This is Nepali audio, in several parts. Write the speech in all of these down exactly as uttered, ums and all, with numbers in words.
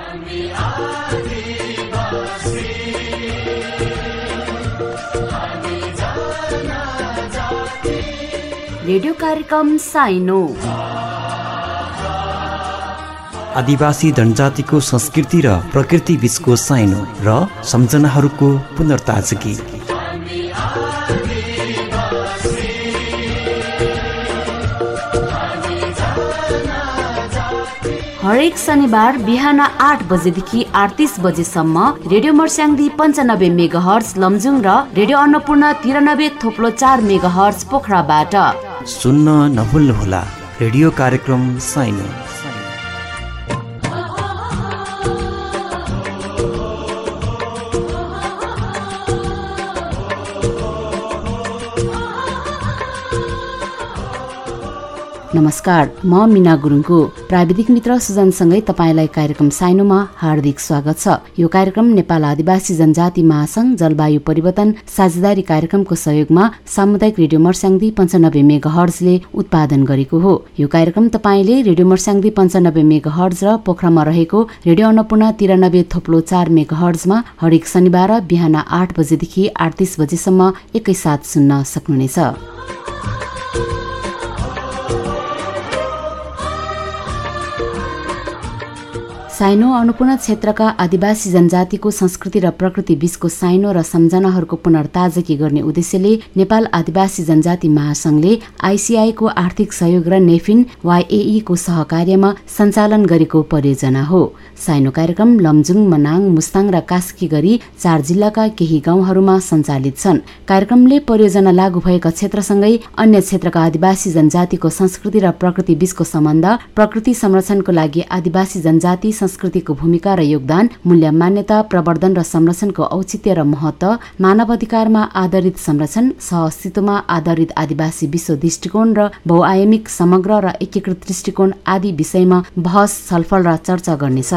रेडियो कार्यक्रम साइनो आदिवासी जनजातिको संस्कृति र प्रकृति बीचको साइनो र सम्झनाहरूको पुनर्ताजगी। हरेक शनिबार बिहान आठ बजेदेखि अडतिस बजेसम्म रेडियो मर्स्याङ्दी पन्चानब्बे मेगाहर्ज लमजुङ र रेडियो अन्नपूर्ण तिरानब्बे थोप्लो चार मेगाहर्ज पोखराबाट सुन्न नभुल्नुहोला रेडियो कार्यक्रम साइनो। नमस्कार, म मीना गुरुङको प्राविधिक मित्र सुजनसँगै तपाईलाई कार्यक्रम साइनोमा हार्दिक स्वागत छ। यो कार्यक्रम नेपाल आदिवासी जनजाति महासंघ जलवायु परिवर्तन साझेदारी कार्यक्रमको सहयोगमा सामुदायिक रेडियो मर्स्याङ्दी पन्चानब्बे मेगाहर्जले उत्पादन गरेको हो। यो कार्यक्रम तपाईले रेडियो मर्स्याङ्दी पन्चानब्बे मेगाहर्ज र पोखरामा रहेको रेडियो अन्नपूर्ण तिरानब्बे थोप्लो चार मेगाहर्जमा हरेक शनिबार बिहान आठ बजेदेखि अडतिस बजेसम्म एकैसाथ सुन्न सक्नुहुनेछ। साइनो अन्नपूर्ण क्षेत्रका आदिवासी जनजातिको संस्कृति र प्रकृति बीचको साइनो र सम्झनाहरूको पुनर्ताजगी गर्ने उद्देश्यले नेपाल आदिवासी जनजाति महासंघले आइसिआईको आर्थिक सहयोग र नेफिन वाइएई को सहकार्यमा सञ्चालन गरेको परियोजना हो। साइनो कार्यक्रम लमजुङ, मनाङ, मुस्ताङ र कास्की गरी चार जिल्लाका केही गाउँहरूमा सञ्चालित छन्। कार्यक्रमले परियोजना लागू भएका क्षेत्रसँगै अन्य क्षेत्रका आदिवासी जनजातिको संस्कृति र प्रकृति बीचको सम्बन्ध, प्रकृति संरक्षणको लागि आदिवासी जनजाति संस्कृतिको भूमिका र योगदान, मूल्य मान्यता, प्रवर्धन र संरक्षणको औचित्य र महत्व, मानव अधिकारमा आधारित संरक्षण, सहअस्तित्वमा आधारित आदिवासी विश्व दृष्टिकोण र बहुआयामिक समग्र र एकीकृत दृष्टिकोण आदि विषयमा बहस, छलफल र चर्चा गर्नेछ।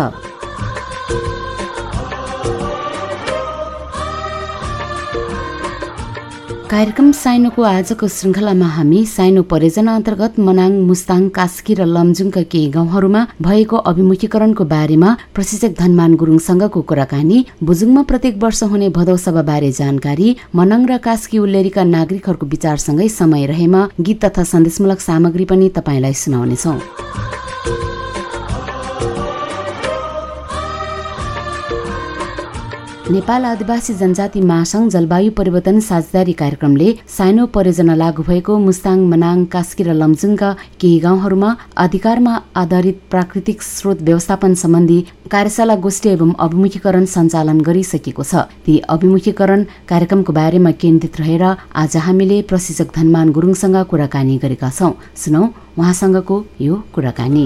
कार्यक्रम साइनोको आजको श्रृङ्खलामा हामी साइनो परियोजना अन्तर्गत मनाङ, मुस्ताङ, कास्की र लमजुङका केही गाउँहरूमा भएको अभिमुखीकरणको बारेमा प्रशिक्षक धनमान गुरुङसँगको कुराकानी, बुजुङमा प्रत्येक वर्ष हुने भदौ सभाबारे जानकारी, मनाङ र कास्की उल्लेरीका नागरिकहरूको विचारसँगै समय रहेमा गीत तथा सन्देशमूलक सामग्री पनि तपाईलाई सुनाउनेछौँ। नेपाल आदिवासी जनजाति महासंघ जलवायु परिवर्तन साझेदारी कार्यक्रमले साइनो परियोजना लागू भएको मुस्ताङ, मनाङ, कास्की र लमजुङका केही गाउँहरूमा अधिकारमा आधारित प्राकृतिक स्रोत व्यवस्थापन सम्बन्धी कार्यशाला, गोष्ठी एवं अभिमुखीकरण सञ्चालन गरिसकेको छ। ती अभिमुखीकरण कार्यक्रमको बारेमा केन्द्रित रहेर आज हामीले प्रशिक्षक धनमान गुरुङसँग कुराकानी गरेका छौँ। सुनौ उहाँसँगको यो कुराकानी।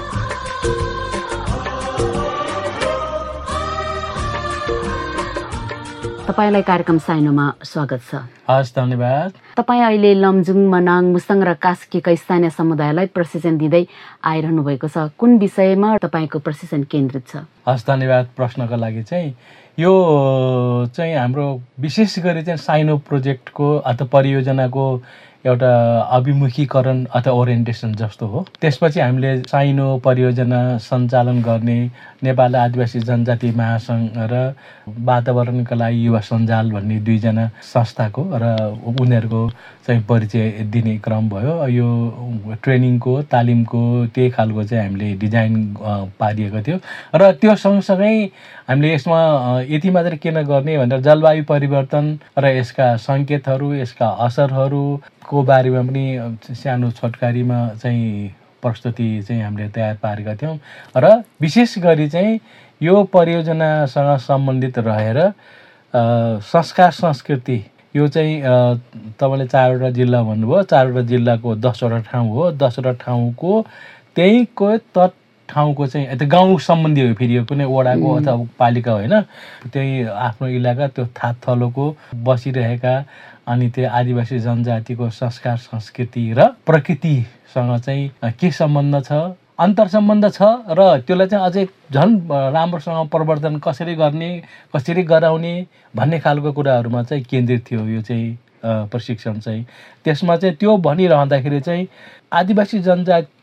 तपाईलाई कार्यक्रम साइनोमा स्वागत छ। हस्, धन्यवाद। तपाईँ अहिले लमजुङ, मनाङ, मुस्ताङ र कास्कीका स्थानीय समुदायलाई प्रशिक्षण दिँदै आइरहनु भएको छ। कुन विषयमा तपाईँको प्रशिक्षण केन्द्रित छ? हस्, धन्यवाद प्रश्नको लागि। चाहिँ यो चाहिँ हाम्रो विशेष गरी चाहिँ साइनो प्रोजेक्टको अथवा परियोजनाको एउटा अभिमुखीकरण अथवा ओरिएन्टेसन जस्तो हो। त्यसपछि हामीले साइनो परियोजना सञ्चालन गर्ने नेपाल आदिवासी जनजाति महासंघ र वातावरणका लागि युवा सञ्जाल भन्ने दुईजना संस्थाको र उनीहरूको चाहिँ परिचय दिने क्रम भयो। यो ट्रेनिङको, तालिमको त्यही खालको चाहिँ हामीले डिजाइन पारिएको थियो र त्यो सँगसँगै हामीले यसमा यति मात्र किन गर्ने भनेर जलवायु परिवर्तन र यसका सङ्केतहरू, यसका असरहरूको बारेमा पनि सानो छोटकारीमा चाहिँ प्रस्तुति चाहिँ हामीले तयार पारेका थियौँ र विशेष गरी चाहिँ यो परियोजनासँग सम्बन्धित रहेर संस्कार संस्कृति, यो चाहिँ तपाईँले चारवटा जिल्ला भन्नुभयो, चारवटा जिल्लाको दसवटा ठाउँ हो। दसवटा ठाउँको त्यहीँको तट ठाउँको चाहिँ यता गाउँ सम्बन्धी हो, फेरि यो कुनै वडाको अथवा पालिका होइन, त्यही आफ्नो इलाका त्यो थात थलोको बसिरहेका अनि त्यो आदिवासी जनजातिको संस्कार संस्कृति र प्रकृतिसँग चाहिँ के सम्बन्ध छ, अन्तर सम्बन्ध छ र त्यसलाई चाहिँ अझै झन् राम्रोसँग प्रवर्धन कसरी गर्ने, कसरी गराउने भन्ने खालको कुराहरूमा चाहिँ केन्द्रित थियो यो चाहिँ प्रशिक्षण चाहिँ। त्यसमा चाहिँ त्यो भनिरहँदाखेरि चाहिँ आदिवासी जनजाति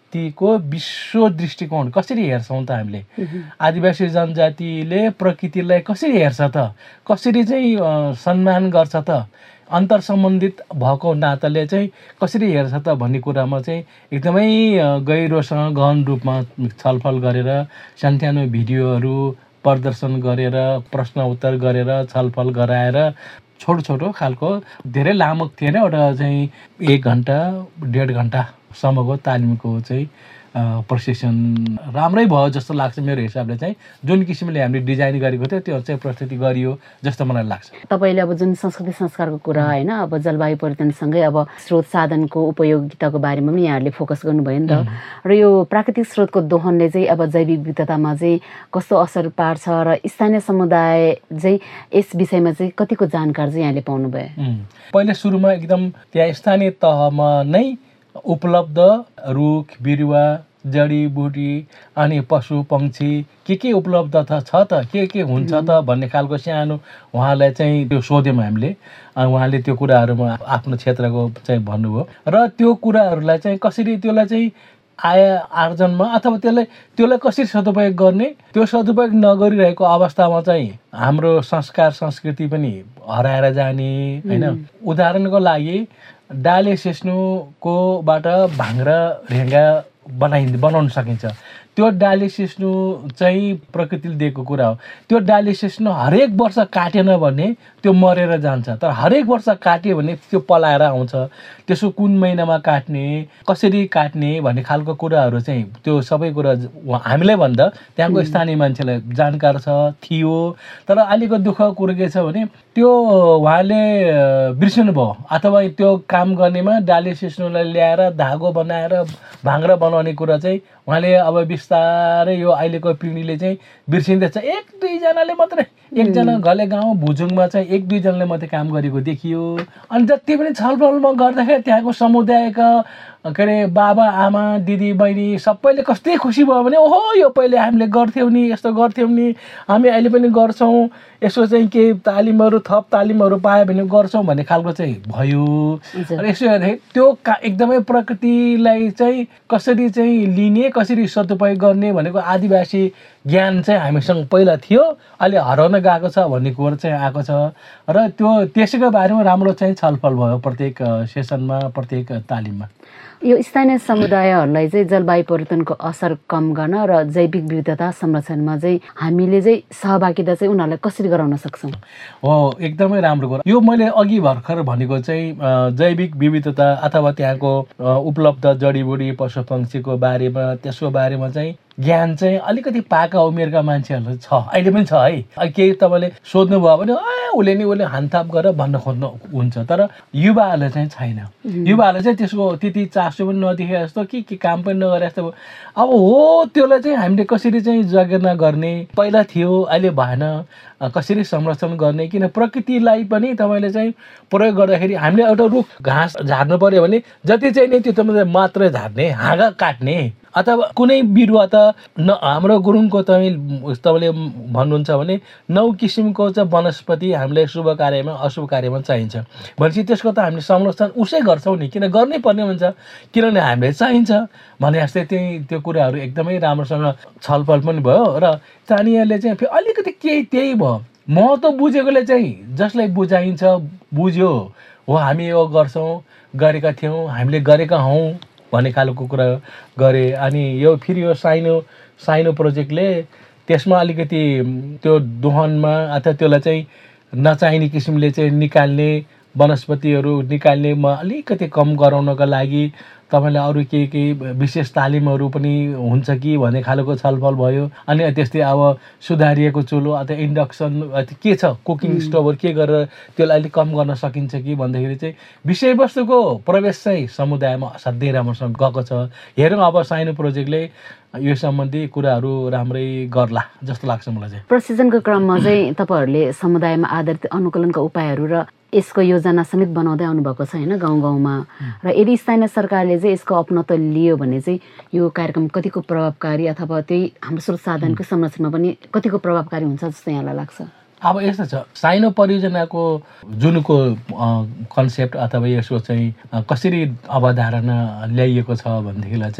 जनजातिको विश्व दृष्टिकोण कसरी हेर्छौँ त हामीले? आदिवासी जनजातिले प्रकृतिलाई कसरी हेर्छ त? कसरी चाहिँ सम्मान गर्छ त? अन्तर सम्बन्धित भएको नाताले चाहिँ कसरी हेर्छ त भन्ने कुरामा चाहिँ एकदमै गहिरोसँग गहन रूपमा छलफल गरेर सानसानो भिडियोहरू प्रदर्शन गरेर प्रश्न उत्तर गरेर छलफल गराएर छोटो छोटो खालको धेरै लामो थिएन, एउटा चाहिँ एक घन्टा डेढ घन्टासम्मको तालिमको चाहिँ प्रशिक्षण राम्रै भयो जस्तो लाग्छ मेरो हिसाबले। चाहिँ जुन किसिमले हामीले डिजाइन गरेको थियो त्यो चाहिँ प्रस्तुति गरियो जस्तो मलाई लाग्छ। तपाईँले अब जुन संस्कृति संस्कारको कुरा होइन, अब जलवायु परिवर्तनसँगै अब स्रोत साधनको उपयोगिताको बारेमा पनि यहाँहरूले फोकस गर्नुभयो नि त। र यो प्राकृतिक स्रोतको दोहनले चाहिँ अब जैविक विविधतामा चाहिँ कस्तो असर पार्छ र स्थानीय समुदाय चाहिँ यस विषयमा चाहिँ कतिको जानकार चाहिँ यहाँले पाउनुभयो? पहिले सुरुमा एकदम त्यहाँ स्थानीय तहमा नै उपलब्ध रुख बिरुवा जडीबुटी अनि पशु पक्षी के के उपलब्ध छ त के के हुन्छ त भन्ने खालको सानो उहाँलाई चाहिँ त्यो सोध्यौँ हामीले। उहाँले त्यो कुराहरूमा आफ्नो क्षेत्रको चाहिँ भन्नुभयो र त्यो कुराहरूलाई चाहिँ कसरी त्यसलाई चाहिँ आय आर्जनमा अथवा त्यसलाई त्यसलाई कसरी सदुपयोग गर्ने, त्यो सदुपयोग नगरिरहेको अवस्थामा चाहिँ हाम्रो संस्कार संस्कृति पनि हराएर जाने होइन। उदाहरणको लागि डाले सिस्नुकोबाट भाङ्रा ढेङ्गा बनाइ बनाउन सकिन्छ। त्यो डाले सिस्नु चाहिँ प्रकृतिले दिएको कुरा हो। त्यो डाले सिस्नु हरेक वर्ष काटेन भने त्यो मरेर जान्छ, तर हरेक वर्ष काट्यो भने त्यो पलाएर आउँछ। त्यसो कुन महिनामा काट्ने, कसरी काट्ने भन्ने खालको कुराहरू चाहिँ त्यो सबै कुरा हामीलाई भन्दा त्यहाँको स्थानीय मान्छेलाई जानकार छ थियो। तर अहिलेको दुःख कुरो के छ भने त्यो उहाँले बिर्सिनु भयो अथवा त्यो काम गर्नेमा डाले सिस्नुलाई ल्याएर धागो बनाएर भाङ्रा बनाउने कुरा चाहिँ उहाँले अब बिस्तारै यो अहिलेको पिँढीले चाहिँ बिर्सिँदैछ। एक दुईजनाले मात्रै, एकजना घले गाउँ भुजुङमा चाहिँ एक दुईजनाले मात्रै काम गरेको देखियो। अनि जति पनि छलफलमा गर्दाखेरि त्यहाँको समुदायका के अरे बाबा आमा दिदी बहिनी सबैले कस्तै खुसी भयो भने ओहो यो पहिले हामीले गर्थ्यौँ नि, यस्तो गर्थ्यौँ नि, हामी अहिले पनि गर्छौँ, यसो चाहिँ केही तालिमहरू थप तालिमहरू पायो भने गर्छौँ भन्ने खालको चाहिँ भयो। र यसो हेर्दाखेरि त्यो का एकदमै प्रकृतिलाई चाहिँ कसरी चाहिँ लिने, कसरी सदुपयोग गर्ने भनेको आदिवासी ज्ञान चाहिँ हामीसँग पहिला थियो, अहिले हराउन गएको छ भन्ने कुरो चाहिँ आएको छ। र त्यो त्यसैको बारेमा राम्रो चाहिँ छलफल भयो प्रत्येक सेसनमा, प्रत्येक तालिममा। यो स्थानीय समुदायहरूलाई चाहिँ जलवायु परिवर्तनको असर कम गर्न र जैविक विविधता संरक्षणमा चाहिँ हामीले चाहिँ सहभागिता चाहिँ उनीहरूलाई कसरी गराउन सक्छौँ? हो, एकदमै राम्रो कुरा। यो मैले अघि भर्खर भनेको चाहिँ जैविक विविधता अथवा त्यहाँको उपलब्ध जडीबुटी पशु पक्षीको बारेमा, त्यसको बारेमा चाहिँ ज्ञान चाहिँ अलिकति पाका उमेरका मान्छेहरू छ, अहिले पनि छ है। केही तपाईँले सोध्नुभयो भने उसले नि उसले हानथाप गरेर भन्न खोज्नु हुन्छ, तर युवाहरूले चाहिँ छैन। युवाहरूले चाहिँ त्यसको त्यति चासो पनि नदेखे जस्तो कि के काम पनि नगरे जस्तो। अब हो त्यसलाई चाहिँ हामीले कसरी चाहिँ जगेर्ना गर्ने, पहिला थियो अहिले भएन, कसरी संरक्षण गर्ने। किन प्रकृतिलाई पनि तपाईँले चाहिँ प्रयोग गर्दाखेरि हामीले एउटा रुख घाँस झार्नु पऱ्यो भने जति चाहिँ नि त्यो तपाईँले मात्रै झार्ने, हाँगा काट्ने अथवा कुनै बिरुवा त न हाम्रो गुरुङको तपाईँ तपाईँले भन्नुहुन्छ भने नौ किसिमको चाहिँ वनस्पति हामीलाई शुभ कार्यमा अशुभ कार्यमा चाहिन्छ भनेपछि त्यसको त हामीले संरक्षण उसै गर्छौँ नि, किन गर्नै पर्ने हुन्छ, किनभने हामीलाई चाहिन्छ भने जस्तै त्यही त्यो कुराहरू एकदमै राम्रोसँग छलफल पनि भयो। र स्थानीयले चाहिँ फेरि अलिकति केही त्यही भयो, महत्त्व बुझेकोले चाहिँ जसलाई बुझाइन्छ बुझ्यो हो हामी यो गर्छौँ, गरेका थियौँ, हामीले गरेका हौँ भन्ने खालको कुरा गरे। अनि यो फेरि यो साइनो साइनो प्रोजेक्टले त्यसमा अलिकति त्यो दोहनमा अथवा त्यसलाई चाहिँ नचाहिने किसिमले चाहिँ निकाल्ने वनस्पतिहरू निकाल्नेमा अलिकति कम गराउनको लागि तपाईँलाई अरू केही केही विशेष तालिमहरू पनि हुन्छ कि भन्ने खालको छलफल भयो। अनि त्यस्तै अब सुधारिएको चुलो अथवा इन्डक्सन के छ, कुकिङ स्टोभहरू के गरेर त्यसलाई अलिक कम गर्न सकिन्छ कि भन्दाखेरि चाहिँ विषयवस्तुको प्रवेश चाहिँ समुदायमा असाध्यै राम्रोसँग गएको छ। हेरौँ अब साइनो प्रोजेक्टले यो सम्बन्धी कुराहरू राम्रै गर्ला जस्तो लाग्छ मलाई चाहिँ। प्रशिक्षणको क्रममा चाहिँ तपाईँहरूले समुदायमा आधारित अनुकूलनका उपायहरू र यसको योजना समेत बनाउँदै आउनुभएको छ होइन गाउँ गाउँमा। र यदि स्थानीय सरकारले चाहिँ यसको अपनत्व लियो भने चाहिँ यो कार्यक्रम कतिको प्रभावकारी अथवा त्यही हाम्रो स्रोत साधनको संरक्षणमा पनि कतिको प्रभावकारी हुन्छ जस्तो यहाँलाई लाग्छ? अब यस्तो छ, साइनो परियोजनाको जुनको कन्सेप्ट अथवा यसको चाहिँ कसरी अवधारणा ल्याइएको छ भनेदेखिलाई चाहिँ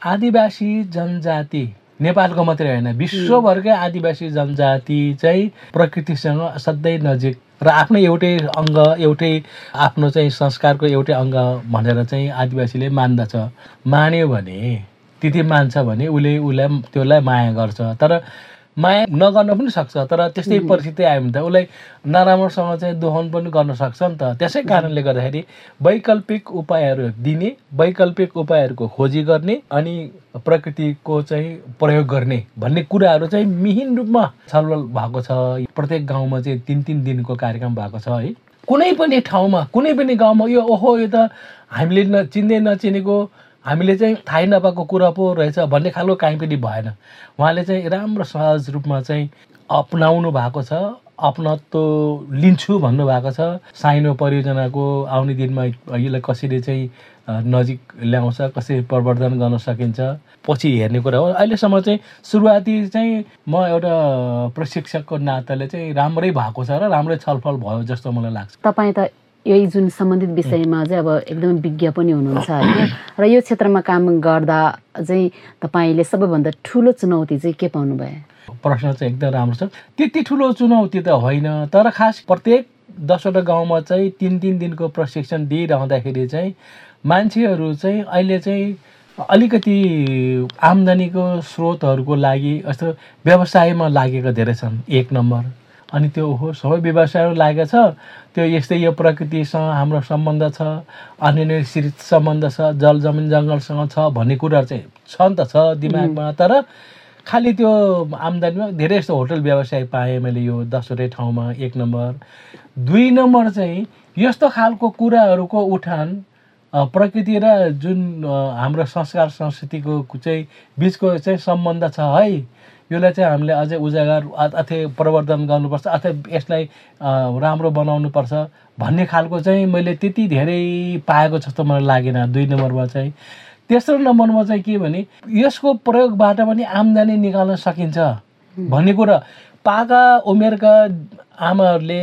आदिवासी जनजाति नेपालको मात्रै होइन विश्वभरकै आदिवासी जनजाति चाहिँ प्रकृतिसँग असाध्यै नजिक र आफ्नो एउटै अङ्ग एउटै आफ्नो चाहिँ संस्कारको एउटै अङ्ग भनेर चाहिँ आदिवासीले मान्दछ। मान्यो भने त्यति मान्छ भने उसले उसलाई त्यसलाई माया गर्छ। तर माया नगर्न पनि सक्छ, तर त्यस्तै परिस्थिति आयो भने त उसलाई नराम्रोसँग चाहिँ दोहन पनि गर्न सक्छ नि त। त्यसै कारणले गर्दाखेरि वैकल्पिक उपायहरू दिने, वैकल्पिक उपायहरूको खोजी गर्ने अनि प्रकृतिको चाहिँ प्रयोग गर्ने भन्ने कुराहरू चाहिँ मिहिन रूपमा छलफल भएको छ। प्रत्येक गाउँमा चाहिँ तिन तिन दिनको कार्यक्रम भएको छ है। कुनै पनि ठाउँमा कुनै पनि गाउँमा यो ओहो यो त हामीले न चिन्दै नचिनेको हामीले चाहिँ थाहै नपाएको कुरा पो रहेछ भन्ने खालको काहीँ पनि भएन। उहाँले चाहिँ राम्रो सहज रूपमा चाहिँ अपनाउनु भएको छ, अपनत्व लिन्छु भन्नुभएको छ। साइनो परियोजनाको आउने दिनमा यसलाई कसरी चाहिँ नजिक ल्याउँछ, कसरी प्रवर्धन गर्न सकिन्छ पछि हेर्ने कुरा हो। अहिलेसम्म चाहिँ सुरुवाती चाहिँ म एउटा प्रशिक्षकको नाताले चाहिँ राम्रै भएको छ र राम्रै छलफल भयो जस्तो मलाई लाग्छ। तपाईँ त यही जुन सम्बन्धित विषयमा चाहिँ अब एकदमै विज्ञ पनि हुनुहुन्छ होइन, र यो क्षेत्रमा काम गर्दा चाहिँ तपाईँले सबैभन्दा ठुलो चुनौती चाहिँ के पाउनुभयो? प्रश्न चाहिँ एकदम राम्रो छ। त्यति ठुलो चुनौती त होइन, तर खास प्रत्येक दसवटा गाउँमा चाहिँ तिन तिन दिनको प्रशिक्षण दिइरहँदाखेरि चाहिँ मान्छेहरू चाहिँ अहिले चाहिँ अलिकति आम्दानीको स्रोतहरूको लागि यस्तो व्यवसायमा लागेका धेरै छन् एक नम्बर। अनि त्यो हो सबै व्यवसायमा लागेको छ, त्यो यस्तै यो प्रकृतिसँग हाम्रो सम्बन्ध छ, अनिश्चित सम्बन्ध छ, जल जमिन जङ्गलसँग छ भन्ने कुराहरू चाहिँ छ नि त छ दिमागमा। तर खालि त्यो आम्दानीमा धेरै जस्तो होटल व्यवसाय पाएँ मैले यो दसवटै ठाउँमा एक नम्बर। दुई नम्बर चाहिँ यस्तो खालको कुराहरूको उठान प्रकृति र जुन हाम्रो संस्कार संस्कृतिको चाहिँ बिचको चाहिँ सम्बन्ध छ है, यसलाई चाहिँ हामीले अझै उजागर अथवा प्रवर्धन गर्नुपर्छ अथवा यसलाई राम्रो बनाउनुपर्छ भन्ने खालको चाहिँ मैले त्यति धेरै पाएको जस्तो मलाई लागेन दुई नम्बरमा चाहिँ। तेस्रो नम्बरमा चाहिँ के भने यसको प्रयोगबाट पनि आम्दानी निकाल्न सकिन्छ भन्ने कुरा पाका उमेरका आमाहरूले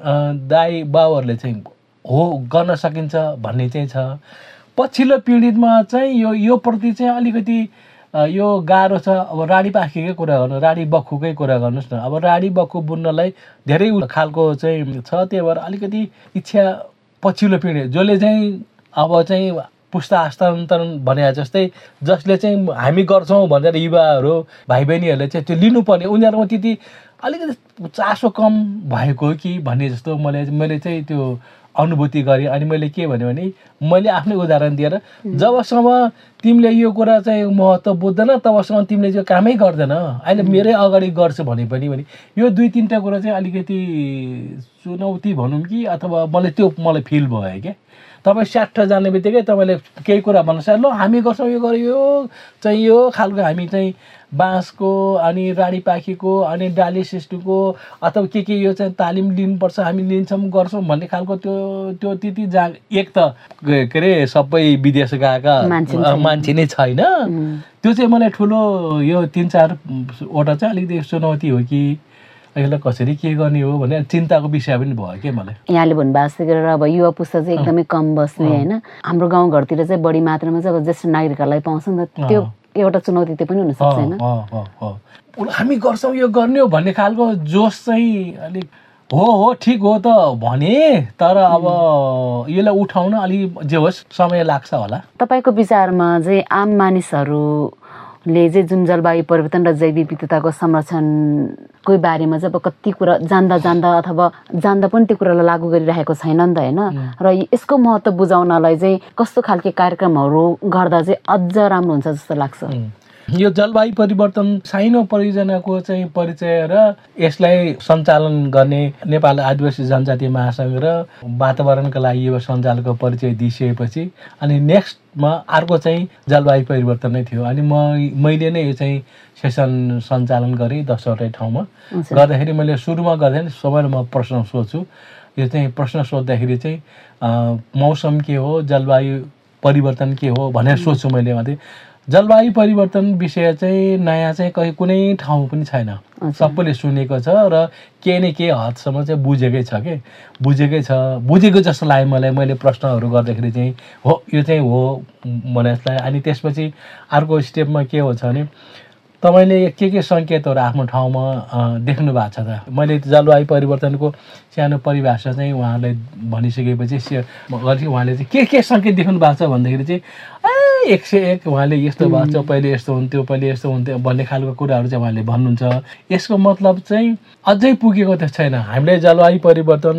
दाइ बाउहरूले चाहिँ हो गर्न सकिन्छ भन्ने चाहिँ छ। पछिल्लो पिँढीमा चाहिँ यो यो प्रति चाहिँ अलिकति यो गाह्रो छ। अब राडी पाखीकै कुरा गर्नु, राडी बख्खुकै कुरा गर्नुहोस् न। अब राडी बख्खु बुन्नलाई धेरै खालको चाहिँ छ, त्यही भएर अलिकति इच्छा पछिल्लो पिँढी जसले चाहिँ अब चाहिँ पुस्ता हस्तान्तरण भने जस्तै जसले चाहिँ हामी गर्छौँ भनेर युवाहरू भाइ बहिनीहरूले चाहिँ त्यो लिनुपर्ने उनीहरूमा त्यति अलिकति चासो कम भएको कि भन्ने जस्तो मैले मैले चाहिँ त्यो अनुभूति गरेँ। अनि मैले के भने भने मैले आफ्नै उदाहरण दिएर जबसम्म तिमीले यो कुरा चाहिँ महत्त्व बुझ्दैन तबसम्म तिमीले त्यो कामै गर्दैन, अहिले मेरै अगाडि गर्छु भने पनि भने यो दुई तिनवटा कुरा चाहिँ अलिकति चुनौती भनौँ कि अथवा मलाई त्यो मलाई फिल भयो क्या। तपाईँ स्याट्ठ जाने बित्तिकै तपाईँले केही कुरा भन्नुहोस्, ल हामी गर्छौँ यो गर्यो यो चाहिँ यो खालको हामी चाहिँ बाँसको अनि राडी पाखीको अनि डाली सिस्टुको अथवा के के यो चाहिँ तालिम लिनुपर्छ हामी लिन्छौँ गर्छौँ भन्ने खालको त्यो त्यो त्यति जा एक त के अरे सबै विदेश गएका मान्छे नै छैन। त्यो चाहिँ मलाई ठुलो यो तिन चारवटा चाहिँ अलिकति चुनौती हो कि यसलाई कसरी के गर्ने हो भने चिन्ताको विषय पनि भयो क्या मलाई। यहाँले भन्नुभएको गरेर अब युवा पुस्ता चाहिँ एकदमै कम बस्ने होइन, हाम्रो गाउँघरतिर चाहिँ बढी मात्रामा चाहिँ अब ज्येष्ठ नागरिकहरूलाई पाउँछ नि त, त्यो एउटा चुनौती त्यो पनि हुनसक्छ होइन। हामी गर्छौँ यो गर्ने हो भन्ने खालको जोस चाहिँ अलिक हो हो ठिक हो त भने, तर अब यसलाई उठाउन अलिक जे होस् समय लाग्छ होला। तपाईँको विचारमा चाहिँ आम मानिसहरूले चाहिँ जुन जलवायु परिवर्तन र जैव विविधताको संरक्षणको बारेमा चाहिँ अब कति कुरा जान्दा जान्दा अथवा जान्दा पनि त्यो कुरालाई लागू गरिरहेको छैन नि त होइन, र यसको महत्त्व बुझाउनलाई चाहिँ कस्तो खालके कार्यक्रमहरू गर्दा चाहिँ अझ राम्रो हुन्छ जस्तो लाग्छ? यो जलवायु परिवर्तन साइनो परियोजनाको चाहिँ परिचय र यसलाई सञ्चालन गर्ने नेपाल आदिवासी जनजाति महासङ्घ र वातावरणका लागि यो सञ्जालको परिचय दिइसकेपछि अनि नेक्स्टमा अर्को चाहिँ जलवायु परिवर्तन नै थियो। अनि म मैले नै यो चाहिँ सेसन सञ्चालन गरेँ दसवटै ठाउँमा। गर्दाखेरि मैले सुरुमा गर्दाखेरि सबैलाई म प्रश्न सोध्छु, यो चाहिँ प्रश्न सोद्धाखेरि चाहिँ मौसम के हो, जलवायु परिवर्तन के हो भनेर सोध्छु मैले। मात्रै जलवायु परिवर्तन विषय चाहिँ नयाँ चाहिँ कहीँ कुनै ठाउँ पनि छैन, सबैले सुनेको छ र केही न केही हदसम्म चाहिँ बुझेकै छ के बुझेकै छ बुझेको जस्तो लाग्यो मलाई। मैले प्रश्नहरू गर्दाखेरि चाहिँ हो यो चाहिँ हो भने जस्तो लाग्यो। अनि त्यसपछि अर्को स्टेपमा के हुन्छ भने तपाईँले के के सङ्केतहरू आफ्नो ठाउँमा देख्नु भएको छ त? मैले जलवायु परिवर्तनको सानो परिभाषा चाहिँ उहाँलाई भनिसकेपछि उहाँले चाहिँ के के सङ्केत देख्नु भएको छ भन्दाखेरि चाहिँ ए एक सय एक उहाँले यस्तो भएको छ, पहिले यस्तो हुन्थ्यो, पहिले यस्तो हुन्थ्यो भन्ने खालको कुराहरू चाहिँ उहाँले भन्नुहुन्छ। यसको मतलब चाहिँ अझै पुगेको त छैन। हामीले जलवायु परिवर्तन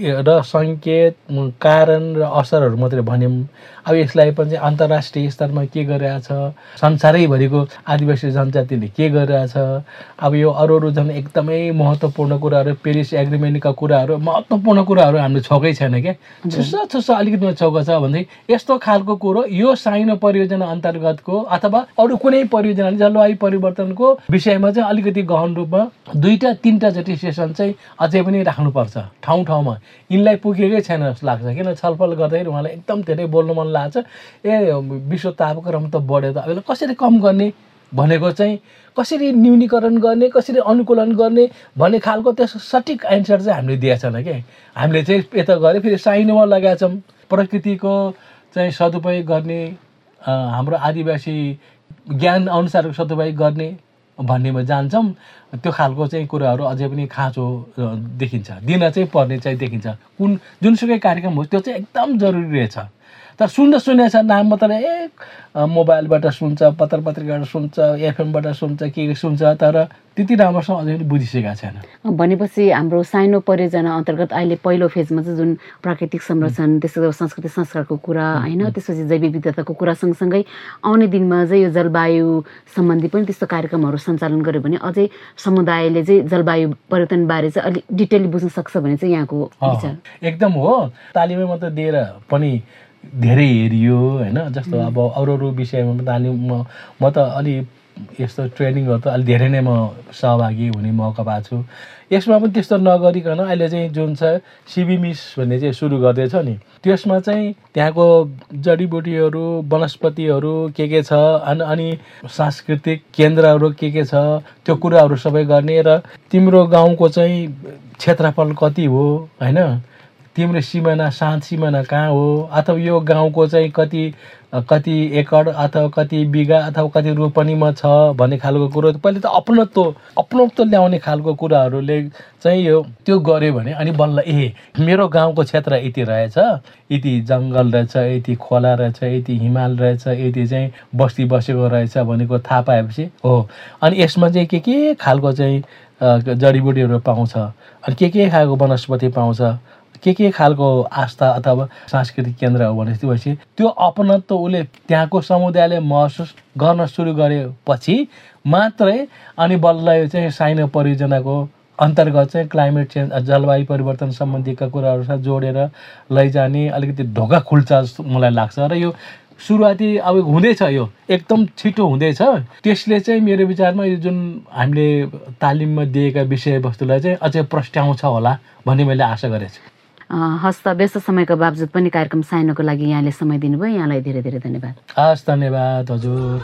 र सङ्केत, कारण र असरहरू मात्रै भन्यौँ। अब यसलाई पनि चाहिँ अन्तर्राष्ट्रिय स्तरमा के गरिरहेछ, संसारैभरिको आदिवासी जनजातिले के गरिरहेछ, अब यो अरू अरू झन् एकदमै महत्त्वपूर्ण कुराहरू, पेरिस एग्रिमेन्टका कुराहरू, महत्त्वपूर्ण कुराहरू हामीले छोकै छैन क्या, छुस्स छुस्स अलिकति छोएको छ भनेदेखि यस्तो खालको कुरो यो साइनो परियोजना अन्तर्गतको अथवा अरू कुनै परियोजनाले जलवायु परिवर्तनको विषयमा चाहिँ अलिकति गहन रूपमा दुईवटा तिनवटा जति सेसन चाहिँ अझै पनि राख्नुपर्छ ठाउँ ठाउँमा। यिनलाई पुगेकै छैन जस्तो लाग्छ, किन छलफल गर्दाखेरि उहाँलाई एकदम धेरै बोल्नु मन लाग्छ। ए विश्व तापक्रम त बढ्यो त, अब यसलाई कसरी कम गर्ने भनेको चाहिँ कसरी न्यूनीकरण गर्ने, कसरी अनुकूलन गर्ने भन्ने खालको त्यस सठिक एन्सर चाहिँ हामीले दिएको छैन क्या। हामीले चाहिँ यता गऱ्यो फेरि साइनोमा लगाएका छौँ प्रकृतिको चाहिँ सदुपयोग गर्ने, हाम्रो आदिवासी ज्ञान अनुसारको सदुपयोग गर्ने भन्नेमा जान्छौँ। त्यो खालको चाहिँ कुराहरू अझै पनि खाँचो देखिन्छ, दिन चाहिँ पर्ने चाहिँ देखिन्छ। कुन जुनसुकै कार्यक्रम हो त्यो चाहिँ एकदम जरुरी रहेछ। तर सुन्दा सुनेको छ नाम मात्र, ए मोबाइलबाट सुन्छ, पत्र पत्रिकाबाट सुन्छ, एफएमबाट सुन्छ, के के सुन्छ, तर त्यति राम्रोसँग अझै पनि बुझिसकेका छैन। भनेपछि हाम्रो साइनो परियोजना अन्तर्गत अहिले पहिलो फेजमा चाहिँ जुन प्राकृतिक संरक्षण, त्यसको संस्कृति संस्कारको कुरा होइन, त्यसपछि जैविक विविधताको कुरा सँगसँगै आउने दिनमा चाहिँ यो जलवायु सम्बन्धी पनि त्यस्तो कार्यक्रमहरू सञ्चालन गर्यो भने अझै समुदायले चाहिँ जलवायु परिवर्तनबारे चाहिँ अलिक डिटेलली बुझ्न सक्छ भने चाहिँ यहाँको विचार। एकदम हो, तालिमै मात्रै दिएर पनि धेरै हेरियो होइन। जस्तो अब अरू अरू विषयमा तालिम म म त अलि यस्तो ट्रेनिङहरू त अलि धेरै नै म सहभागी हुने मौका पाएको छु। यसमा पनि त्यस्तो नगरिकन अहिले चाहिँ जुन छ सिबिमिस भन्ने चाहिँ सुरु गर्दैछ नि, त्यसमा चाहिँ त्यहाँको जडीबुटीहरू, वनस्पतिहरू के के छ अनि अनि सांस्कृतिक केन्द्रहरू के के छ त्यो कुराहरू सबै गर्ने र तिम्रो गाउँको चाहिँ क्षेत्रफल कति हो होइन, तिम्रो सिमाना साँझ सिमाना कहाँ हो, अथवा यो गाउँको चाहिँ कति कति एकड अथवा कति बिघा अथवा कति रोपनीमा छ भन्ने खालको कुरो पहिले त अपनत्व अपनत्व ल्याउने खालको कुराहरूले चाहिँ यो त्यो गऱ्यो भने अनि बल्ल ए मेरो गाउँको क्षेत्र यति रहेछ, यति जङ्गल रहेछ, यति खोला रहेछ, यति हिमाल रहेछ, यति चाहिँ बस्ती बसेको रहेछ भनेको थाहा पाएपछि हो। अनि यसमा चाहिँ के के खालको चाहिँ जडीबुटीहरू पाउँछ, अनि के के खालको वनस्पति पाउँछ, के के खालको आस्था अथवा सांस्कृतिक केन्द्र हो भनेपछि त्यो अपनत्व उसले त्यहाँको समुदायले महसुस गर्न सुरु गरेपछि मात्रै अनि बल्ल यो चाहिँ साइनो परियोजनाको अन्तर्गत चाहिँ क्लाइमेट चेन्ज, जलवायु परिवर्तन सम्बन्धीका कुराहरूसँग जोडेर लैजाने अलिकति ढोका खुल्छ जस्तो मलाई लाग्छ। र यो सुरुवाती अब हुँदैछ, यो एकदम छिटो हुँदैछ। त्यसले चाहिँ मेरो विचारमा यो जुन हामीले तालिममा दिएका विषयवस्तुलाई चाहिँ अझै प्रस्ट्याउँछ होला भन्ने मैले आशा गरेको छु। हस्त व्यस्त समयको बावजुद पनि कार्यक्रम साइनोको लागि यहाँले समय दिनुभयो, यहाँलाई धेरै धेरै धन्यवाद। हस्, धन्यवाद हजुर।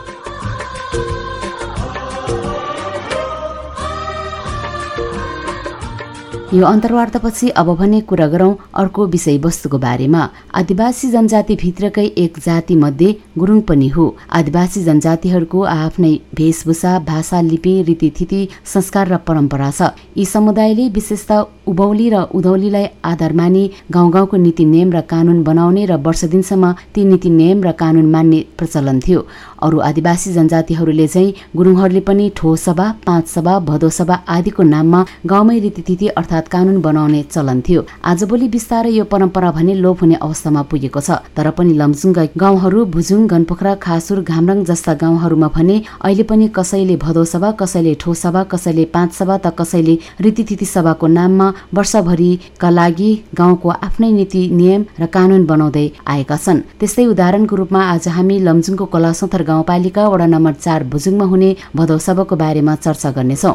यो अन्तर्वार्तापछि अब भने कुरा गरौँ अर्को विषयवस्तुको बारेमा। आदिवासी जनजातिभित्रकै एक जाति मध्ये गुरुङ पनि हो। आदिवासी जनजातिहरूको आफ्नै वेशभूषा, भाषा, लिपि, रीतिथिति, संस्कार र परम्परा छ। यी समुदायले विशेषतः उभौली र उधौलीलाई आधार मानी गाउँ गाउँको नीति नियम र कानुन बनाउने र वर्ष दिनसम्म ती नीति नियम र कानुन मान्ने प्रचलन थियो। अरू आदिवासी जनजातिहरूले चाहिँ गुरुङहरूले पनि ठो सभा, पाँच सभा, भदौ सभा आदिको नाममा गाउँमै रीतिथिति अर्थात् कानुन बनाउने चलन थियो। आजभोलि बिस्तारै यो परम्परा भने लोप हुने अवस्थामा पुगेको छ। तर पनि लमजुङका गाउँहरू, भुजुङ, गनपोखरा, खासुर, घामराङ जस्ता गाउँहरूमा भने अहिले पनि कसैले भदौ सभा, कसैले ठो सभा, कसैले पाँच सभा त कसैले रीतिथिति सभाको नाममा वर्षभरिका लागि गाउँको आफ्नै नीति नियम र कानुन बनाउँदै आएका छन्। त्यस्तै उदाहरणको रूपमा आज हामी लमजुङको कलासौथर गाउँपालिका वडा नम्बर चार भुजुङमा हुने भदौ सभाको बारेमा चर्चा गर्नेछौँ।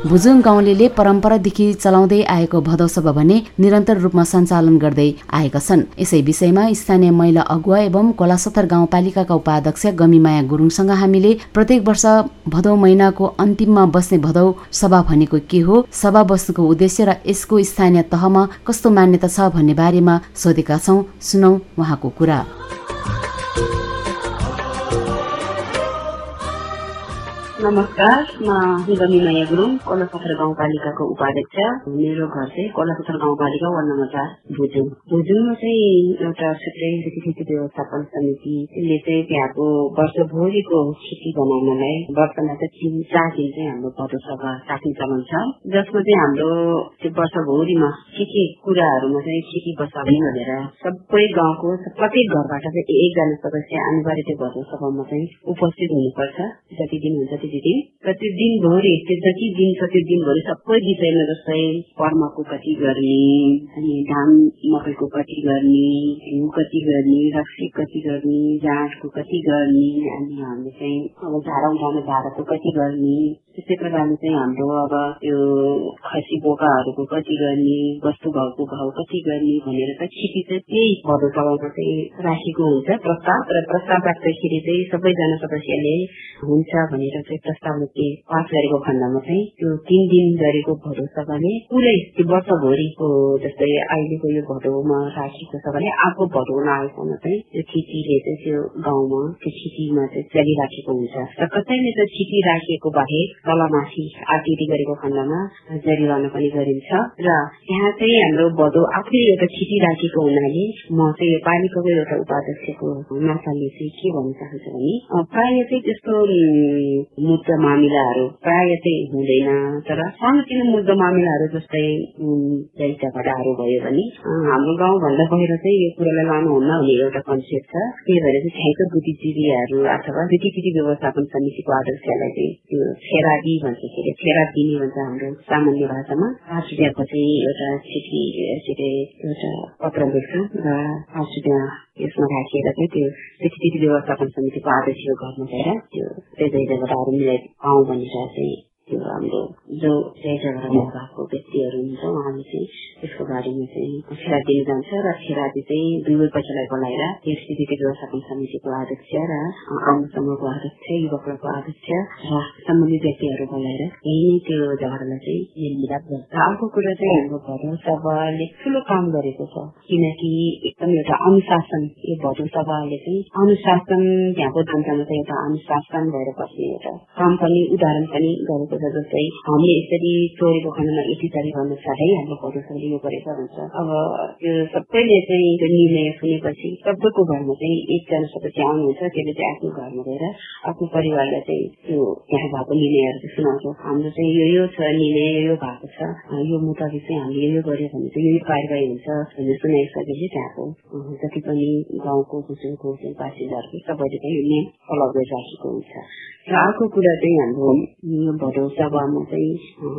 भुजुङ गाउँलेले परम्परादेखि चलाउँदै आएको भदौ सभा भने निरन्तर रूपमा सञ्चालन गर्दै आएका छन्। यसै विषयमा स्थानीय महिला अगुवा एवं कोलासथर गाउँपालिकाका उपाध्यक्ष गमीमाया गुरुङसँग हामीले प्रत्येक वर्ष भदौ महिनाको अन्तिममा बस्ने भदौ सभा भनेको के हो, सभा बस्नुको उद्देश्य र यसको स्थानीय तहमा कस्तो मान्यता छ भन्ने बारेमा सोधेका छौं। सुनौ उहाँको कुरा। नमस्कार, म गमीमाया गुरुङ, कोलासथर गाउँपालिकाको उपाध्यक्ष। मेरो घर चाहिँ कोलासथर गाउँपालिका वार्ड नम्बर चार भुजुङ। भुजुङमा चाहिँ एउटा क्षेत्रीय खेतीखेती व्यवस्थापन समितिले चाहिँ त्यहाँको वर्षभरिको खेती बनाउनलाई वर्षमा चाहिँ तिन चार दिन चाहिँ हाम्रो भदौ सभा राख्ने चलन छ, जसमा चाहिँ हाम्रो त्यो वर्षभरिमा के के कुराहरूमा चाहिँ खेती बसाउने भनेर सबै गाउँको प्रत्येक घरबाट चाहिँ एकजना सदस्य अनिवार्य त्यो भदौ सभामा चाहिँ उपस्थित हुनुपर्छ। जति दिन हुन्छ दिन र त्यो दिनभरि त्यो जति दिन छ त्यो दिनभरि सबै विषयमा जस्तै कर्मको कति गर्ने, अनि धान मकैको कति गर्ने, हिउँ कति गर्ने, रक्सी कति गर्ने, जाँडको कति गर्ने, अनि हामीले चाहिँ अब झाडा उठाउने झाडाको कति गर्ने, त्यस्तै प्रकारले चाहिँ हाम्रो अब त्यो खसी बोकाहरूको कति गर्ने, वस्तु भाउको भाउ कति गर्ने भनेर चाहिँ खेती चाहिँ त्यही भदौ सभामा चाहिँ राखेको हुन्छ प्रस्ताव। र प्रस्ताव राख्दाखेरि चाहिँ सबैजना सदस्यले हुन्छ भनेर चाहिँ प्रस्तावले चाहिँ पास गरेको खण्डमा चाहिँ त्यो तीन दिन गरेको भदौ सभाले पुरै त्यो वर्षभरिको जस्तै अहिलेको यो भदौमा राखेको छ भने अर्को भदौ नआएसम्म चाहिँ त्यो खेतीले चाहिँ त्यो गाउँमा त्यो खेतीमा चाहिँ चलिराखेको हुन्छ। र कसैले चाहिँ खेती राखिएको बाहेक तलमाथि आरटिडी गरेको खण्डमा जरिवाना पनि गरिन्छ। र यहाँ चाहिँ हाम्रो भदौ आफै एउटा खेती राखेको हुनाले म चाहिँ यो पालिकाको एउटा उपाध्यक्षको नाताले चाहिँ के भन्न चाहन्छु भने प्राय चाहिँ त्यस्तो मुद्दा मामिलाहरू प्राय चाहिँ हुँदैन, तर सानोतिनो मुद्दा मामिलाहरू जस्तै झै झगडाहरू भयो भने हाम्रो गाउँभन्दा बाहिर चाहिँ यो कुरालाई लानुहुन्न भन्ने एउटा कन्सेप्ट छ। त्यही भएर चाहिँ छाइको बुद्धिजीवीहरू अथवा खेतीखेती व्यवस्थापन समितिको अध्यक्षलाई चाहिँ त्यो फेरादी भन्छ, के फेरा दिने भन्छ हाम्रो सामान्य भाषामा। पाँच रुपियाँको चाहिँ एउटा चिठी एउटा पत्र लेख्छौँ र पाँच रुपियाँ यसमा राखिएर चाहिँ त्यो खेतीखेती व्यवस्थापन समितिको अध्यक्षको घरमा गएर त्यो झै झगडाहरू मिलाइ पाउँ भनेर चाहिँ त्यो हाम्रो जो झै झगडा भएको व्यक्तिहरू हुन्छ उहाँले चाहिँ त्यसको बारेमा चाहिँ फेरा दिन जान्छ। र फेरादी चाहिँ दुवै पक्षलाई बोलाएर त्यो खेतीखेती व्यवस्थापन समितिको अध्यक्ष र गाउँ समूहको अध्यक्ष, युवा क्लबको अध्यक्ष र सम्बन्धित व्यक्तिहरू बोलाएर यही त्यो झगडालाई चाहिँ मेलमिलाप गर्छ। अर्को कुरा चाहिँ हाम्रो भदौ सभाले ठुलो काम गरेको छ, किनकि एकदम एउटा अनुशासन, यो भदौ सभाले चाहिँ अनुशासन त्यहाँको जनतामा चाहिँ एउटा अनुशासन भएर बस्ने एउटा काम पनि उदाहरण पनि गरेको छ। जस्तै हामीले यसरी चोरेको खण्डमा यति जारी गर्नु छ है, हाम्रो भदौ सभाले यो गरेको हुन्छ। अब यो सबैले चाहिँ त्यो निर्णय सुनेपछि सबैको घरमा चाहिँ एकजना सदस्य आउनुहुन्छ, त्यसले चाहिँ आफ्नो घरमा गएर आफ्नो परिवारलाई चाहिँ त्यो त्यहाँ भएको निर्णयहरू चाहिँ सुनाउँछ। हाम्रो चाहिँ यो यो छ निर्णय, यो भएको छ, यो मुताबिक चाहिँ हामीले यो गर्यो भने चाहिँ यो कारवाही हुन्छ भनेर सुनाइसकेपछि त्यहाँको जति पनि गाउँको भुजुङको बासिन्दाहरूको सबैले चाहिँ यो नियम फलो गरिराखेको हुन्छ। र अर्को कुरा चाहिँ हाम्रो यो भदौ सभामा चाहिँ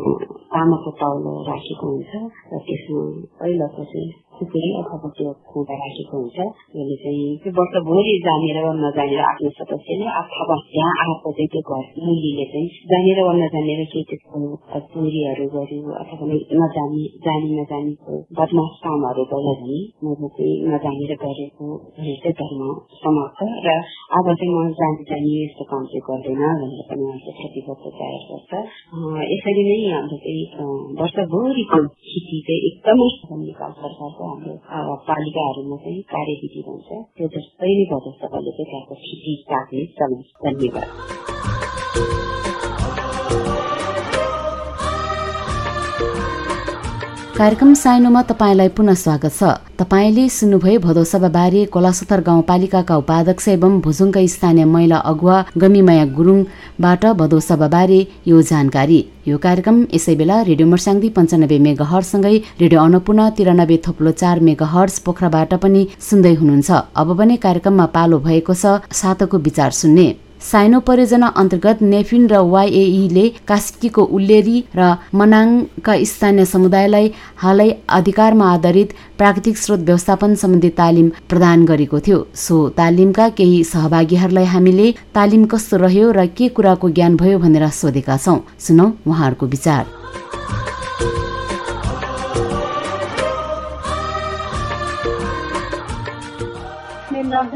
तामाको तौलो राखेको हुन्छ र त्यसमा पहिलाको चाहिँ खुकुरी अथवा त्यो खुट्टा राखेको हुन्छ। यसले चाहिँ त्यो वर्षभरि जानेर वा नजानेर आफ्नो सदस्यले अथवा त्यहाँ आएको चाहिँ त्यो घर मुलीले चाहिँ जानेर वा नजानेर केही त्यस्तो चोरीहरू गर्यो अथवा नजाने जानी नजानेको बदमास कामहरू गर्यो भने मैले चाहिँ नजानेर गरेको चाहिँ धर्म समाप्त र अब चाहिँ म जानी जानी यस्तो काम चाहिँ गर्दैन भनेर पनि उहाँले प्रतिबद्ध जाहेर गर्छ। यसरी नै हाम्रो चाहिँ वर्षभरिको खेती चाहिँ एकदमै नेपाल सरकारको हाम्रो पालिकाहरूमा चाहिँ कार्यविधि भन्छ, त्यो जस्तै नै भदौ सभाले चाहिँ त्यहाँको खेती राख्ने चलन। धन्यवाद। कार्यक्रम साइनोमा तपाईंलाई पुनः स्वागत छ। तपाईंले सुन्नुभयो भदौ सभाबारे कोलासथर गाउँपालिकाका उपाध्यक्ष एवं भुजुङका स्थानीय महिला अगुवा गमीमाया गुरुङबाट भदौ सभाबारे यो जानकारी। यो कार्यक्रम यसै बेला रेडियो मर्स्याङ्दी पञ्चानब्बे मेगा हर्जसँगै रेडियो अन्नपूर्ण तिरानब्बे थोप्लो चार मेगा हर्ज पोखराबाट पनि सुन्दै हुनुहुन्छ। अब पनि कार्यक्रममा पालो भएको छ सातको विचार सुन्ने। साइनो परियोजना अन्तर्गत नेफिन र वाइएईले कास्कीको उल्लेरी र मनाङका स्थानीय समुदायलाई हालै अधिकारमा आधारित प्राकृतिक स्रोत व्यवस्थापन सम्बन्धी तालिम प्रदान गरेको थियो। सो तालिमका केही सहभागीहरूलाई हामीले तालिम कस्तो रह्यो र के कुराको ज्ञान भयो भनेर सोधेका छौं। सुनौ उहाँहरूको विचार।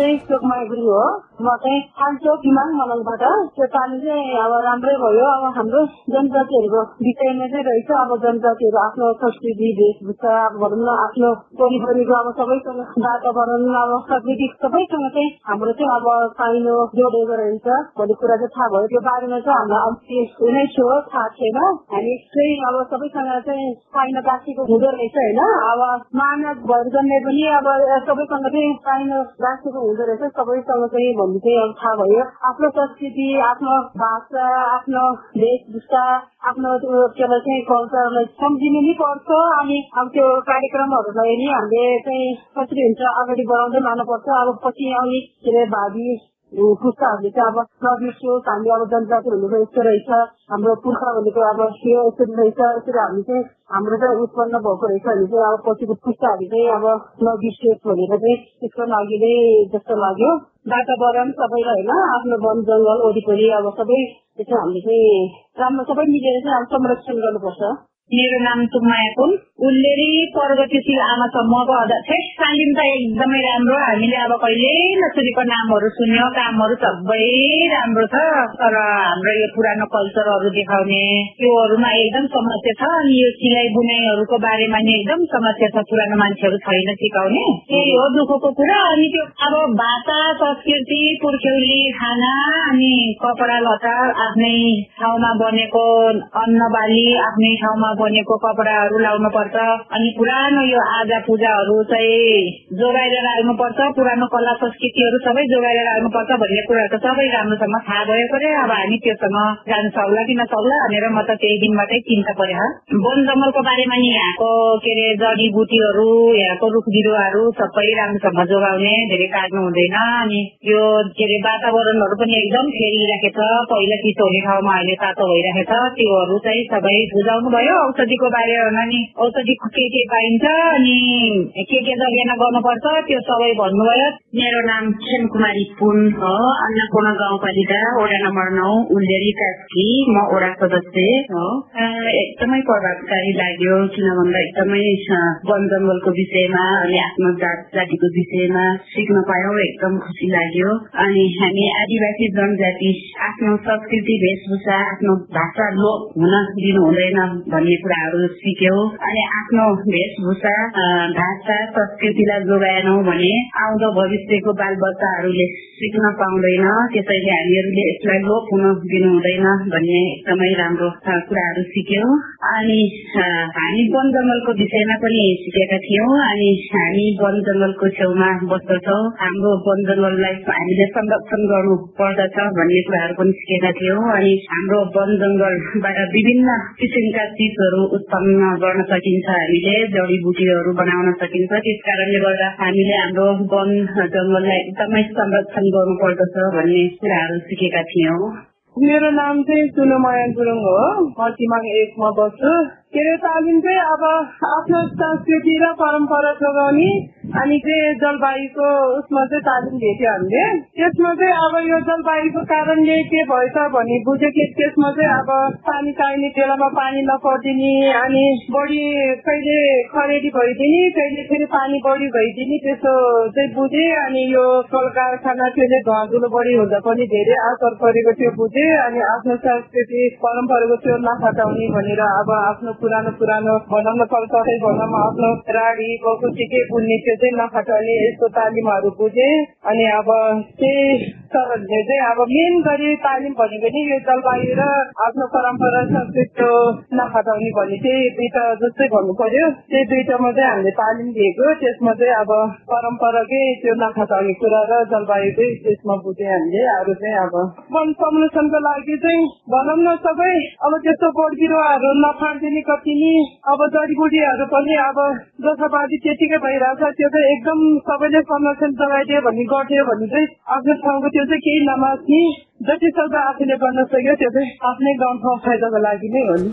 चाहिँ चोकमाया गुरुङ हो। म चाहिँ खालचोक हिमाङ मलङबाट। त्यो तालिम चाहिँ अब राम्रै भयो। अब हाम्रो जनजातिहरूको विषयमा चाहिँ रहेछ। अब जनजातिहरू आफ्नो संस्कृति वेशभूषा अब भनौँ न आफ्नो वरिपरिको अब सबैसँग वातावरण अब प्रकृति सबैसँग चाहिँ हाम्रो चाहिँ अब साइनो जोडेको रहेछ भन्ने कुरा चाहिँ थाहा भयो। त्यो बारेमा चाहिँ हामीलाई अलिकति नै थियो, थाहा थिएन। हामी चाहिँ अब सबैसँग चाहिँ साइनो गाँसेको हुँदो रहेछ होइन। अब मानव वर्गनले पनि अब सबैसँग चाहिँ साइनो गाँसेको हुँदो रहेछ। सबैसँग चाहिँ भन्ने चाहिँ अब थाहा भयो। आफ्नो संस्कृति, आफ्नो भाषा, आफ्नो वेशभूषा, आफ्नो के भन्छ कल्चरलाई सम्झिनु नै पर्छ। अनि अब त्यो कार्यक्रमहरूलाई नि हामीले चाहिँ कसरी हुन्छ अगाडि बढाउँदै लानुपर्छ। अब पछि आउने के अरे भावी पुस्ताहरूले चाहिँ अब नबिर्सियोस् हामीले अब जनजाति भनेको यस्तो रहेछ, हाम्रो पुर्खा भनेको अब यो यसरी रहेछ, यसरी हामी चाहिँ हाम्रो चाहिँ उत्पन्न भएको रहेछ भने चाहिँ अब पछिको पुस्ताहरू चाहिँ अब नबिर्सियोस् भनेर चाहिँ त्यसको लागि नै जस्तो लाग्यो। वातावरण सबैलाई होइन आफ्नो वन जङ्गल वरिपरि अब सबै त्यसमा हामीले चाहिँ राम्रो सबै मिलेर चाहिँ अब संरक्षण गर्नुपर्छ। मेरो नाम सुमाया पुन, उल्लेरी प्रगतिशील आमा समूहको अध्यक्ष। तालिम त एकदमै राम्रो। हामीले अब कहिले नसुनेको नामहरू सुन्यो, कामहरू सबै राम्रो छ। तर हाम्रो यो पुरानो कल्चरहरू देखाउने त्योहरूमा एकदम समस्या छ। अनि यो सिलाइ बुनाइहरूको बारेमा नि एकदम समस्या छ। पुरानो मान्छेहरू छैन सिकाउने, त्यही हो दुःखको कुरा। अनि त्यो अब भाषा, संस्कृति, पुर्ख्यौली खाना अनि कपडा लता, आफ्नै ठाउँमा बनेको अन्न बाली, आफ्नै ठाउँमा बनेको कपडाहरू लाउनु पर्छ। अनि पुरानो यो आजा पूजाहरू चाहिँ जोगाएर राख्नुपर्छ। पुरानो कला संस्कृतिहरू सबै जोगाएर राख्नुपर्छ भन्ने कुरा त सबै राम्रोसँग थाहा भएको रे। अब हामी त्योसँग जान सक्ला कि नसक्ला भनेर म त त्यही दिनबाटै चिन्ता पऱ्यो। वन जङ्गलको बारेमा नि यहाँको के अरे जडीबुटीहरू, यहाँको रुख बिरुवाहरू सबै राम्रोसँग जोगाउने, धेरै काट्नु हुँदैन। अनि यो के अरे वातावरणहरू पनि एकदम फेरिराखेछ। पहिला चिसो हुने ठाउँमा अहिले तातो भइराखेछ। त्योहरू चाहिँ सबै बुझाउनु भयो। औषधिको बारेमा नि औषधि के के पाइन्छ अनि के के जगेर्ना गर्नुपर्छ त्यो सबै भन्नुभयो। मेरो नाम खेम कुमारी पुन हो, अन्नपूर्ण गाउँपालिका वडा नम्बर नौ उल्लेरी कास्की। म वडा सदस्य हो। एकदमै प्रभावकारी लाग्यो किन भन्दा एकदमै वन जङ्गलको विषयमा अनि आफ्नो जात जातिको विषयमा सिक्न पायौँ। एकदम खुसी लाग्यो। अनि हामी आदिवासी जनजाति आफ्नो संस्कृति वेशभूषा, आफ्नो भाषा लोप हुन दिनु हुँदैन भन्ने कुराहरू सिक्यौँ। अनि आफ्नो वेशभूषा, भाषा, संस्कृतिलाई जोगाएनौँ भने आउँदो भविष्यको बाल बच्चाहरूले सिक्न पाउँदैन। त्यसैले हामीहरूले यसलाई लोप हुन दिनु हुँदैन भन्ने एकदमै राम्रो कुराहरू सिक्यौँ। अनि हामी वन जङ्गलको विषयमा पनि सिकेका थियौँ। अनि हामी वन जङ्गलको छेउमा बस्दछौँ, हाम्रो वन जङ्गललाई हामीले संरक्षण गर्नु पर्दछ भन्ने कुराहरू पनि सिकेका थियौँ। अनि हाम्रो वन जङ्गलबाट विभिन्न किसिमका चिजहरू उत्पन्न गर्न सकिन्छ, हामीले जडीबुटीहरू बनाउन सकिन्छ। त्यस कारणले गर्दा हामीले हाम्रो वन जङ्गललाई एकदमै संरक्षण गर्नु पर्दछ भन्ने कुराहरू सिकेका थियौँ। मेरो नाम चाहिँ सुनमाया गुरुङ हो। म तिमाङ एकमा बस्छु। के अरे तालिम चाहिँ अब आफ्नो संस्कृति र परम्परा जोगाउने अनि चाहिँ जलवायुको उसमा चाहिँ तालिम भेट्यो हामीले। त्यसमा चाहिँ अब यो जलवायुको कारणले के भएछ भन्ने बुझ्यो कि त्यसमा चाहिँ अब पानी चाहिने बेलामा पानी नपरिदिने, अनि बढी कहिले खरेडी भइदिने, कहिले फेरि पानी बढी भइदिने, त्यसो चाहिँ बुझे। अनि यो कल कारखाना त्यसले धुवाधुलो बढी हुँदा पनि धेरै असर परेको थियो बुझे। अनि आफ्नो संस्कृति परम्पराको त्यो नखटाउने भनेर अब आफ्नो पुरानो पुरानो भनौँ न कल्चरै भनौँ आफ्नो राडी बकुटी के बुन्ने त्यो चाहिँ नखटाउने यस्तो तालिमहरू बुझे। अनि अब त्यही सरहरूले चाहिँ अब मेन गरी तालिम भनेको नि यो जलवायु र आफ्नो परम्परा संस्कृतिको नखटाउने भन्ने चाहिँ दुईटा जस्तै भन्नु पर्यो। त्यही दुईटामा चाहिँ हामीले तालिम दिएको। त्यसमा चाहिँ अब परम्पराकै त्यो नखटाउने कुरा र जलवायुकै त्यसमा बुझे हामीले। अरू चाहिँ अब वन संरक्षणको लागि चाहिँ भनौँ न सबै अब त्यस्तो बोट बिरुवाहरू नफाटिदिने कति नि अब जडीबुटीहरू पनि अब जोखाबादी त्यतिकै भइरहेछ। त्यो चाहिँ एकदम सबैले संरक्षण जगाइदियो भन्ने गर्थ्यो भने चाहिँ आफ्नो ठाउँको त्यो चाहिँ केही नमास्ने, जति सक्दो आफूले गर्न सक्यो त्यो चाहिँ आफ्नै गाउँ ठाउँ फाइदाको लागि नै हो नि।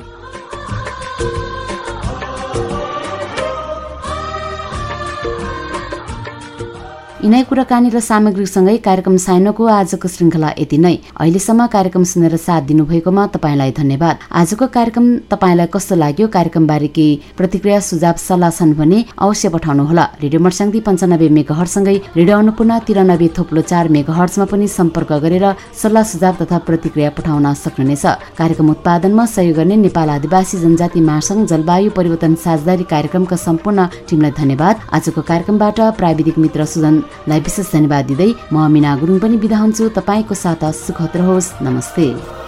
यिनै कुराकानी र सामग्रीसँगै कार्यक्रम साइनोको आजको श्रृङ्खला यति नै। अहिलेसम्म कार्यक्रम सुनेर साथ दिनुभएकोमा तपाईँलाई धन्यवाद। आजको कार्यक्रम तपाईँलाई कस्तो लाग्यो, कार्यक्रमबारे केही प्रतिक्रिया सुझाव सल्लाह छन् भने अवश्य पठाउनुहोला। रेडियो मर्स्याङ्दी पन्चानब्बे मेगाहर्जसँगै रेडियो अन्नपूर्ण तिरानब्बे थोप्लो चार मेगाहर्जमा पनि सम्पर्क गरेर सल्लाह सुझाव तथा प्रतिक्रिया पठाउन सक्नुहुनेछ। कार्यक्रम उत्पादनमा सहयोग गर्ने नेपाल आदिवासी जनजाति महासंघ जलवायु परिवर्तन साझेदारी कार्यक्रमका सम्पूर्ण टिमलाई धन्यवाद। आजको कार्यक्रमबाट प्राविधिक मित्र सुजनलाई विशेष धन्यवाद दिँदै म मीना गुरुङ पनि बिदा हुन्छु। तपाईँको साथ सुखद रहोस्। नमस्ते।